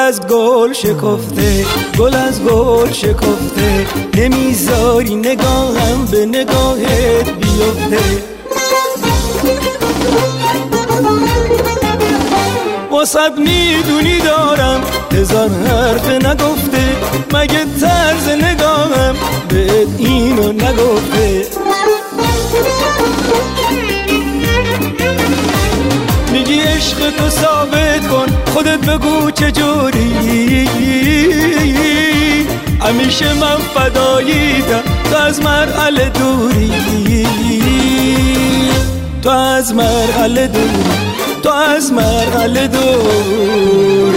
از گل شکفته، گل از گل شکفته، نمیذاری نگاهم به نگاهت بیفته. واسد میدونی دارم هزار حرف نگفته، مگه طرز نگاهم بهت اینو نگفته؟ میگی عشق تو ثابت کن، خودت بگو چجوری. همیشه من فداییدم، تو از مرحله دوری، تو از مرحله دوری، تو از مرحله دوری.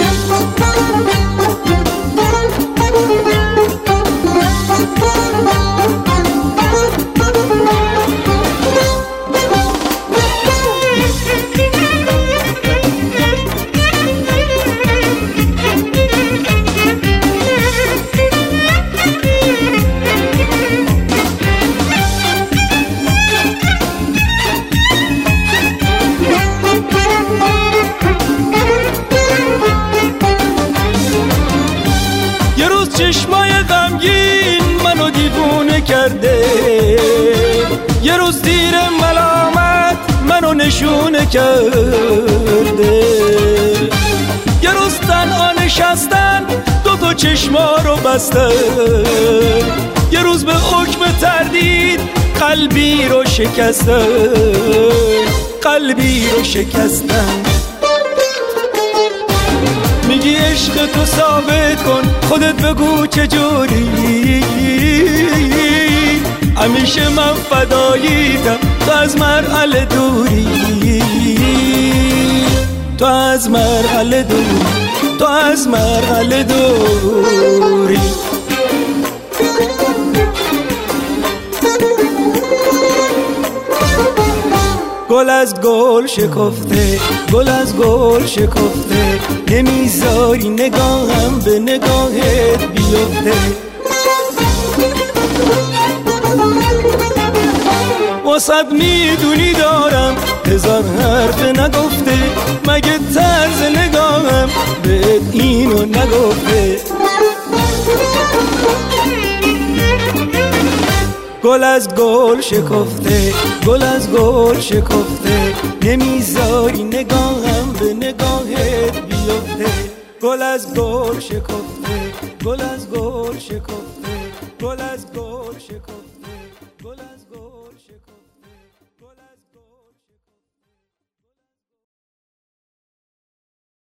چشمای غمگین منو دیوونه کرده، یه روز دیر ملامت منو نشونه کرده، یه روز تنها نشستن دوتا چشما رو بستن، یه روز به حکم تردید قلبی رو شکستن، قلبی رو شکستن. میگی عشق تو ثابت کن، خودت بگو چجوری. همیشه من فداییدم، تو از مرحله دوری، تو از مرحله دوری، تو از مرحله دوری. گل از گل شکفته، گل از گل شکفته، نمیذاری نگاهم به نگاهت بیفته. واسد میدونی دارم هزار حرف نگفته، مگه طرز نگاهم بهت اینو نگفته؟ گل از گل شکفته، گل از گل شکفته، نمیذاری نگاهم به نگاهت بیفته. گل از گل شکفته، گل از گل شکفته، گل از گل شکفته، گل از